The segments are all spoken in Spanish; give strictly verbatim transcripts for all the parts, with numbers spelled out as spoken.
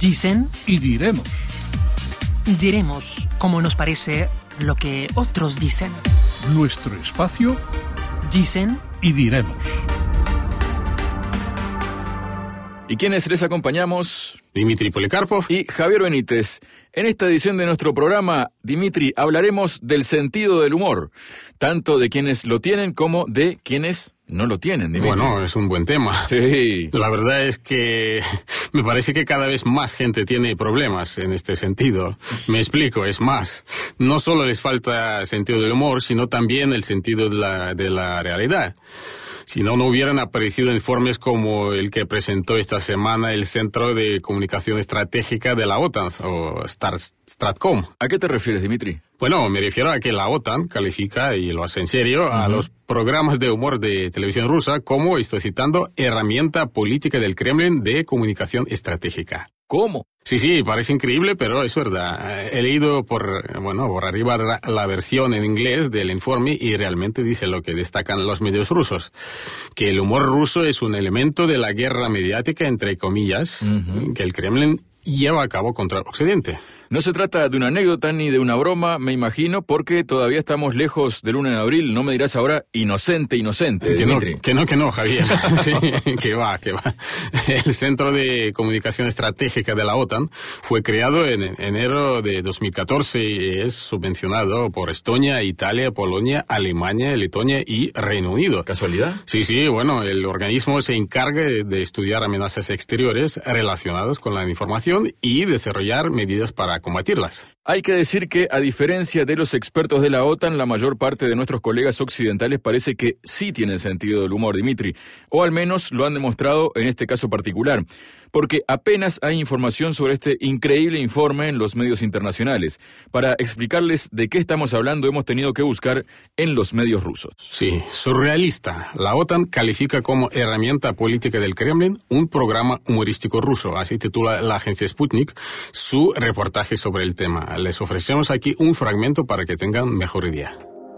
Dicen y diremos. Diremos como nos parece lo que otros dicen. Nuestro espacio. Dicen y diremos. ¿Y quiénes les acompañamos? Dimitri Policarpov y Javier Benítez. En esta edición de nuestro programa, Dimitri, hablaremos del sentido del humor, tanto de quienes lo tienen como de quienes no lo tienen, Dimitri. Bueno, es un buen tema. Sí. La verdad es que me parece que cada vez más gente tiene problemas en este sentido. Me explico, es más, no solo les falta sentido del humor, sino también el sentido de la, de la realidad. Si no, no hubieran aparecido informes como el que presentó esta semana el Centro de Comunicación Estratégica de la OTAN, o Stratcom. ¿A qué te refieres, Dimitri? Bueno, me refiero a que la OTAN califica, y lo hace en serio, uh-huh. a los programas de humor de televisión rusa como, estoy citando, herramienta política del Kremlin de comunicación estratégica. ¿Cómo? Sí, sí, parece increíble, pero es verdad. He leído por, bueno, por arriba la versión en inglés del informe y realmente dice lo que destacan los medios rusos, que el humor ruso es un elemento de la guerra mediática, entre comillas, uh-huh. que el Kremlin lleva a cabo contra Occidente. No se trata de una anécdota ni de una broma, me imagino, porque todavía estamos lejos del uno de abril. No me dirás ahora inocente, inocente, que Dimitri. No, que no, que no, Javier. Sí, que va, que va. El Centro de Comunicación Estratégica de la OTAN fue creado en enero de dos mil catorce y es subvencionado por Estonia, Italia, Polonia, Alemania, Letonia y Reino Unido. ¿Casualidad? Sí, sí, bueno, el organismo se encarga de estudiar amenazas exteriores relacionadas con la información y desarrollar medidas para combatirlas. Hay que decir que, a diferencia de los expertos de la OTAN, la mayor parte de nuestros colegas occidentales parece que sí tienen sentido del humor, Dimitri, o al menos lo han demostrado en este caso particular, porque apenas hay información sobre este increíble informe en los medios internacionales. Para explicarles de qué estamos hablando, hemos tenido que buscar en los medios rusos. Sí, surrealista. La OTAN califica como herramienta política del Kremlin un programa humorístico ruso, así titula la agencia Sputnik su reportaje sobre el tema. Les ofrecemos aquí un fragmento para que tengan mejor idea.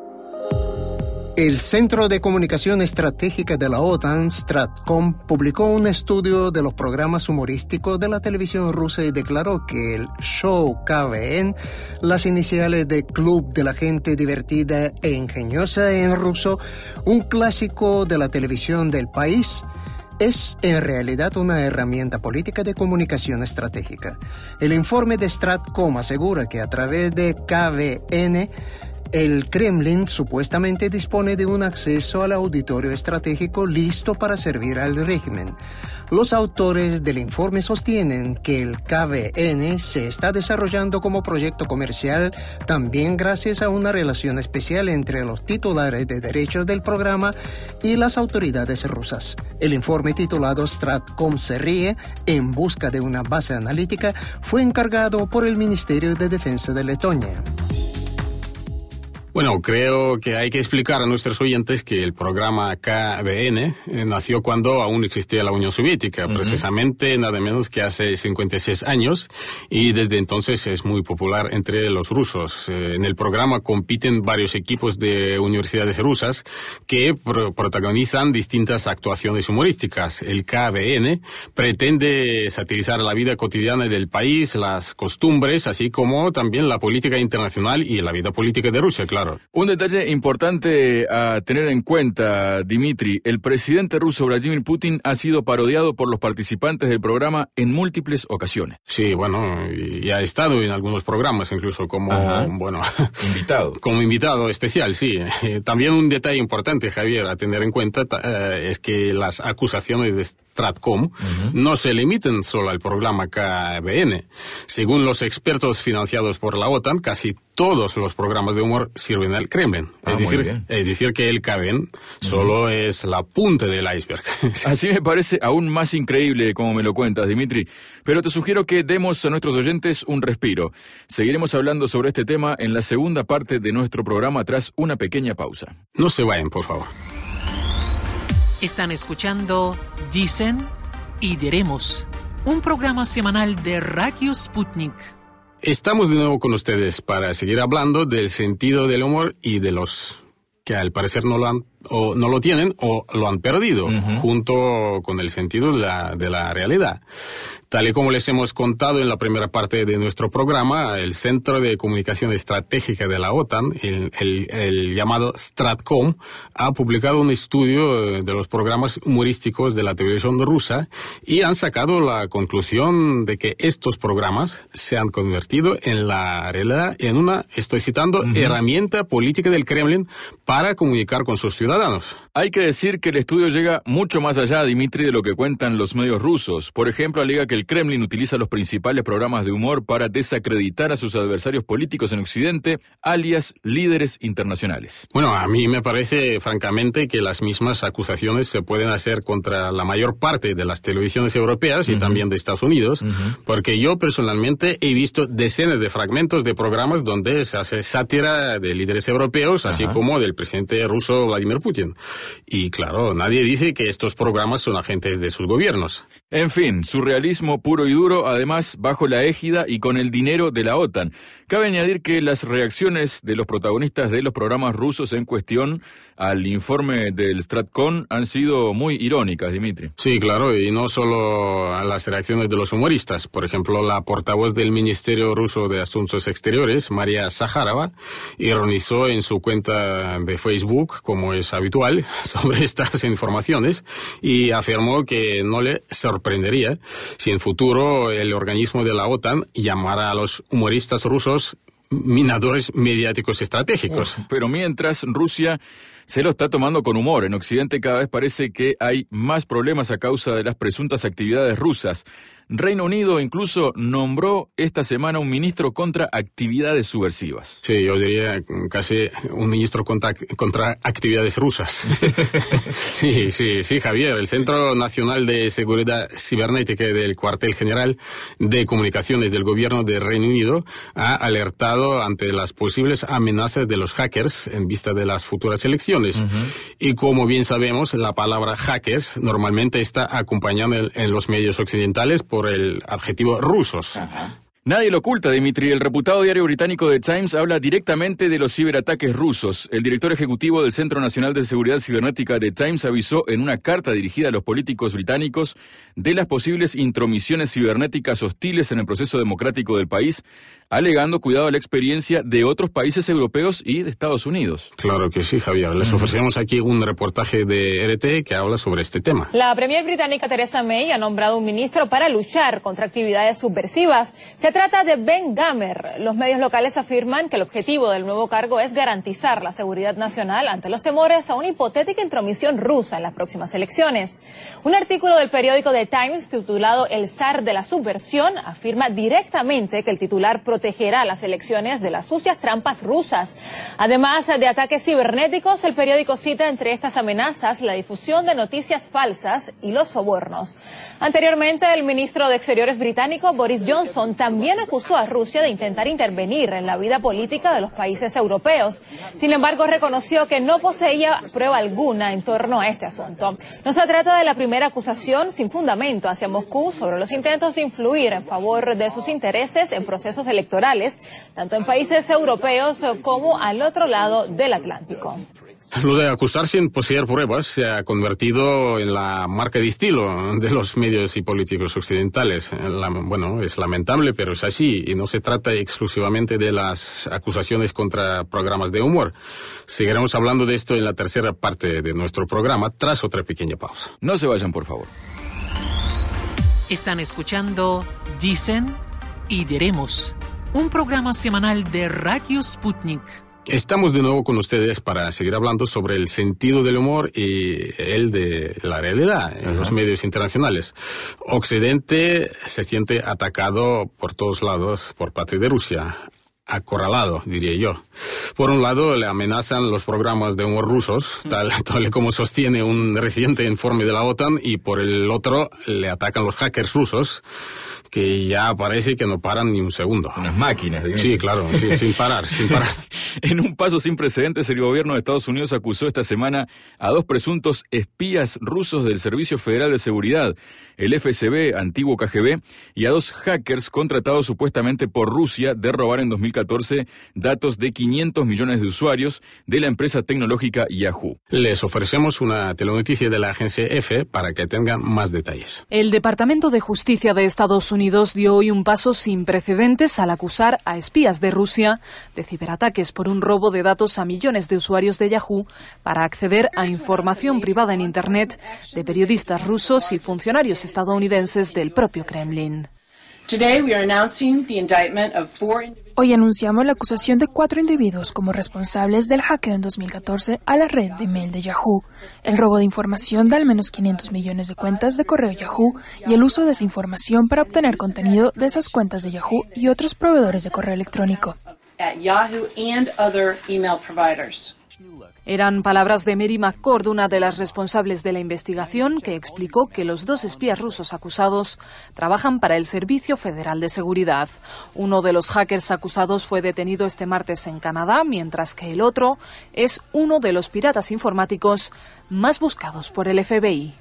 El Centro de Comunicación Estratégica de la OTAN, Stratcom, publicó un estudio de los programas humorísticos de la televisión rusa y declaró que el show K V N, las iniciales de Club de la Gente Divertida e Ingeniosa en ruso, un clásico de la televisión del país, es en realidad una herramienta política de comunicación estratégica. El informe de Stratcom asegura que a través de K V N, el Kremlin supuestamente dispone de un acceso al auditorio estratégico listo para servir al régimen. Los autores del informe sostienen que el K V N se está desarrollando como proyecto comercial también gracias a una relación especial entre los titulares de derechos del programa y las autoridades rusas. El informe titulado Stratcom se ríe en busca de una base analítica fue encargado por el Ministerio de Defensa de Letonia. Bueno, creo que hay que explicar a nuestros oyentes que el programa K V N eh, nació cuando aún existía la Unión Soviética, uh-huh. precisamente nada menos que hace cincuenta y seis años, y desde entonces es muy popular entre los rusos. Eh, en el programa compiten varios equipos de universidades rusas que pro- protagonizan distintas actuaciones humorísticas. El K V N pretende satirizar la vida cotidiana del país, las costumbres, así como también la política internacional y la vida política de Rusia, claro. Un detalle importante a tener en cuenta, Dimitri, el presidente ruso Vladimir Putin ha sido parodiado por los participantes del programa en múltiples ocasiones. Sí, bueno, y ha estado en algunos programas, incluso como, Ajá. bueno, invitado. Como invitado especial, sí. También un detalle importante, Javier, a tener en cuenta eh, es que las acusaciones de Stratcom uh-huh. no se limitan solo al programa K V N. Según los expertos financiados por la OTAN, casi todos los programas de humor sirven al Kremlin. Ah, es, decir, es decir, que el K V N uh-huh. solo es la punta del iceberg. Así me parece aún más increíble como me lo cuentas, Dimitri. Pero te sugiero que demos a nuestros oyentes un respiro. Seguiremos hablando sobre este tema en la segunda parte de nuestro programa tras una pequeña pausa. No se vayan, por favor. Están escuchando Dicen y Diremos, un programa semanal de Radio Sputnik. Estamos de nuevo con ustedes para seguir hablando del sentido del humor y de los que al parecer no lo han o no lo tienen o lo han perdido, uh-huh. junto con el sentido de la, de la realidad. Tal y como les hemos contado en la primera parte de nuestro programa, el Centro de Comunicación Estratégica de la OTAN, el, el, el llamado Stratcom, ha publicado un estudio de los programas humorísticos de la televisión rusa y han sacado la conclusión de que estos programas se han convertido en la realidad en una, estoy citando, uh-huh. herramienta política del Kremlin para comunicar con sus ciudadanos. Hay que decir que el estudio llega mucho más allá, Dmitry, de lo que cuentan los medios rusos. Por ejemplo, alega que el Kremlin utiliza los principales programas de humor para desacreditar a sus adversarios políticos en Occidente, alias líderes internacionales. Bueno, a mí me parece, francamente, que las mismas acusaciones se pueden hacer contra la mayor parte de las televisiones europeas y uh-huh. también de Estados Unidos, uh-huh. porque yo personalmente he visto decenas de fragmentos de programas donde se hace sátira de líderes europeos, uh-huh. así como del presidente ruso Vladimir Putin. Y claro, nadie dice que estos programas son agentes de sus gobiernos. En fin, surrealismo puro y duro, además bajo la égida y con el dinero de la OTAN. Cabe añadir que las reacciones de los protagonistas de los programas rusos en cuestión al informe del Stratcom han sido muy irónicas, Dmitry. Sí, claro, y no solo a las reacciones de los humoristas. Por ejemplo, la portavoz del Ministerio Ruso de Asuntos Exteriores, María Zakharova, ironizó en su cuenta de Facebook, como es habitual, sobre estas informaciones y afirmó que no le sorprendería si en futuro el organismo de la OTAN llamara a los humoristas rusos minadores mediáticos estratégicos. Uf, pero mientras, Rusia se lo está tomando con humor. En Occidente cada vez parece que hay más problemas a causa de las presuntas actividades rusas. Reino Unido incluso nombró esta semana un ministro contra actividades subversivas. Sí, yo diría casi un ministro contra, contra actividades rusas. sí, sí, sí, Javier. El Centro Nacional de Seguridad Cibernética del Cuartel General de Comunicaciones del Gobierno de Reino Unido ha alertado ante las posibles amenazas de los hackers en vista de las futuras elecciones. Uh-huh. Y como bien sabemos, la palabra hackers normalmente está acompañada en, en los medios occidentales por por el adjetivo rusos. Ajá. Nadie lo oculta, Dmitry. El reputado diario británico The Times habla directamente de los ciberataques rusos. El director ejecutivo del Centro Nacional de Seguridad Cibernética The Times avisó en una carta dirigida a los políticos británicos de las posibles intromisiones cibernéticas hostiles en el proceso democrático del país, alegando cuidado a la experiencia de otros países europeos y de Estados Unidos. Claro que sí, Javier. Les ofrecemos aquí un reportaje de R T que habla sobre este tema. La premier británica Theresa May ha nombrado un ministro para luchar contra actividades subversivas. Se trata de Ben Gamer. Los medios locales afirman que el objetivo del nuevo cargo es garantizar la seguridad nacional ante los temores a una hipotética intromisión rusa en las próximas elecciones. Un artículo del periódico The Times titulado El zar de la subversión afirma directamente que el titular protegerá las elecciones de las sucias trampas rusas. Además de ataques cibernéticos, el periódico cita entre estas amenazas la difusión de noticias falsas y los sobornos. Anteriormente, el ministro de Exteriores británico Boris Johnson también acusó a Rusia de intentar intervenir en la vida política de los países europeos. Sin embargo, reconoció que no poseía prueba alguna en torno a este asunto. No se trata de la primera acusación sin fundamento hacia Moscú sobre los intentos de influir en favor de sus intereses en procesos electorales, tanto en países europeos como al otro lado del Atlántico. Lo de acusar sin poseer pruebas se ha convertido en la marca de estilo de los medios y políticos occidentales. La, bueno, es lamentable, pero es así, y no se trata exclusivamente de las acusaciones contra programas de humor. Seguiremos hablando de esto en la tercera parte de nuestro programa, tras otra pequeña pausa. No se vayan, por favor. Están escuchando Dicen y Diremos, un programa semanal de Radio Sputnik. Estamos de nuevo con ustedes para seguir hablando sobre el sentido del humor y el de la realidad en uh-huh. los medios internacionales. Occidente se siente atacado por todos lados por parte de Rusia. Acorralado, diría yo. Por un lado, le amenazan los programas de humor rusos, tal, tal como sostiene un reciente informe de la OTAN, y por el otro, le atacan los hackers rusos, que ya parece que no paran ni un segundo. Unas máquinas. Digamos. Sí, claro, sí, sin parar, sin parar. En un paso sin precedentes, el gobierno de Estados Unidos acusó esta semana a dos presuntos espías rusos del Servicio Federal de Seguridad, el F S B, antiguo K G B, y a dos hackers contratados supuestamente por Rusia de robar en dos mil catorce catorce datos de quinientos millones de usuarios de la empresa tecnológica Yahoo. Les ofrecemos una telenoticia de la agencia EFE para que tengan más detalles. El Departamento de Justicia de Estados Unidos dio hoy un paso sin precedentes al acusar a espías de Rusia de ciberataques por un robo de datos a millones de usuarios de Yahoo para acceder a información privada en Internet de periodistas rusos y funcionarios estadounidenses del propio Kremlin. Hoy anunciamos la acusación de cuatro individuos como responsables del hackeo en dos mil catorce a la red de email de Yahoo, el robo de información de al menos quinientos millones de cuentas de correo Yahoo y el uso de esa información para obtener contenido de esas cuentas de Yahoo y otros proveedores de correo electrónico. Eran palabras de Mary McCord, una de las responsables de la investigación, que explicó que los dos espías rusos acusados trabajan para el Servicio Federal de Seguridad. Uno de los hackers acusados fue detenido este martes en Canadá, mientras que el otro es uno de los piratas informáticos más buscados por el F B I.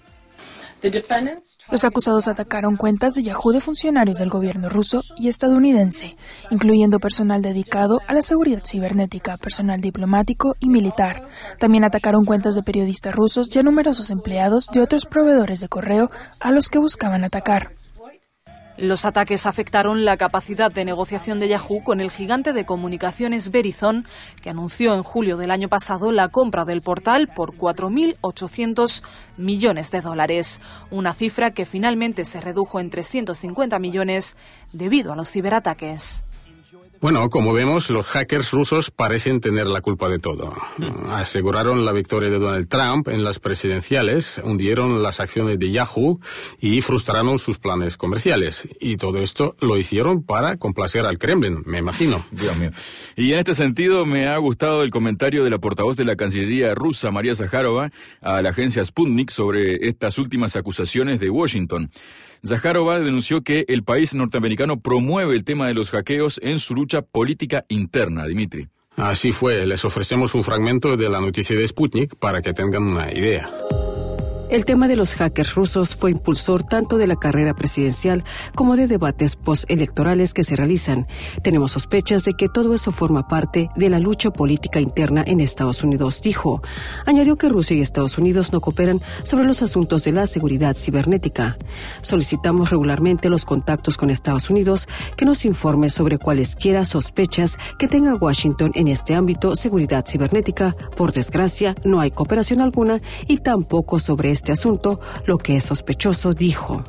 Los acusados atacaron cuentas de Yahoo de funcionarios del gobierno ruso y estadounidense, incluyendo personal dedicado a la seguridad cibernética, personal diplomático y militar. También atacaron cuentas de periodistas rusos y a numerosos empleados de otros proveedores de correo a los que buscaban atacar. Los ataques afectaron la capacidad de negociación de Yahoo con el gigante de comunicaciones Verizon, que anunció en julio del año pasado la compra del portal por cuatro mil ochocientos millones de dólares, una cifra que finalmente se redujo en trescientos cincuenta millones debido a los ciberataques. Bueno, como vemos, los hackers rusos parecen tener la culpa de todo. Aseguraron la victoria de Donald Trump en las presidenciales, hundieron las acciones de Yahoo y frustraron sus planes comerciales. Y todo esto lo hicieron para complacer al Kremlin, me imagino. Dios mío. Y en este sentido me ha gustado el comentario de la portavoz de la Cancillería rusa, María Zakharova, a la agencia Sputnik sobre estas últimas acusaciones de Washington. Zakharova denunció que el país norteamericano promueve el tema de los hackeos en su lucha política interna, Dimitri. Así fue, les ofrecemos un fragmento de la noticia de Sputnik para que tengan una idea. El tema de los hackers rusos fue impulsor tanto de la carrera presidencial como de debates postelectorales que se realizan. Tenemos sospechas de que todo eso forma parte de la lucha política interna en Estados Unidos, dijo. Añadió que Rusia y Estados Unidos no cooperan sobre los asuntos de la seguridad cibernética. Solicitamos regularmente los contactos con Estados Unidos que nos informe sobre cualesquiera sospechas que tenga Washington en este ámbito seguridad cibernética. Por desgracia, no hay cooperación alguna y tampoco sobre este asunto, lo que es sospechoso, dijo.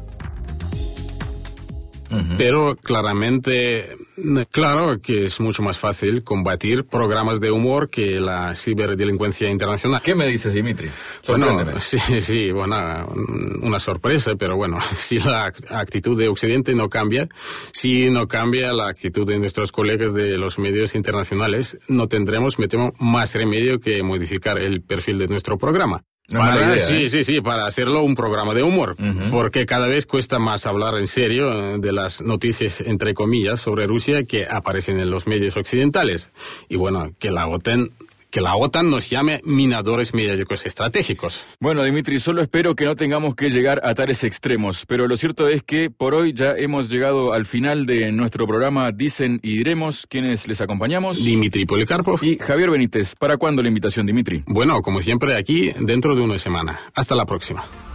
Pero claramente, claro que es mucho más fácil combatir programas de humor que la ciberdelincuencia internacional. ¿Qué me dices, Dimitri? Sorpréndeme. Bueno, sí, sí, bueno, una sorpresa, pero bueno, si la actitud de Occidente no cambia, si no cambia la actitud de nuestros colegas de los medios internacionales, no tendremos, me temo, más remedio que modificar el perfil de nuestro programa. No para, idea, sí, ¿eh? sí, sí, para hacerlo un programa de humor, Uh-huh. porque cada vez cuesta más hablar en serio de las noticias, entre comillas, sobre Rusia que aparecen en los medios occidentales. Y bueno, que la OTAN... que la OTAN nos llame minadores mediáticos estratégicos. Bueno, Dimitri, solo espero que no tengamos que llegar a tales extremos, pero lo cierto es que por hoy ya hemos llegado al final de nuestro programa Dicen y Diremos. ¿Quiénes les acompañamos? Dimitri Policarpov y Javier Benítez. ¿Para cuándo la invitación, Dimitri? Bueno, como siempre, aquí dentro de una semana. Hasta la próxima.